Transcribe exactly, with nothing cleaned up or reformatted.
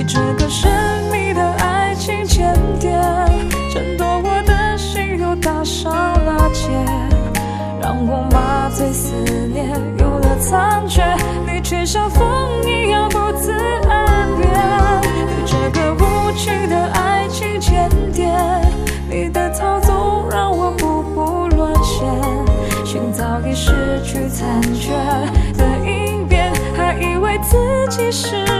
这个神秘的爱情间谍，争夺我的心又打上了结，让我麻醉思念有了残缺，你却像风一样不自安别。对这个无情的爱情间谍，你的操纵让我步步沦陷，心早已失去残缺的应变，还以为自己是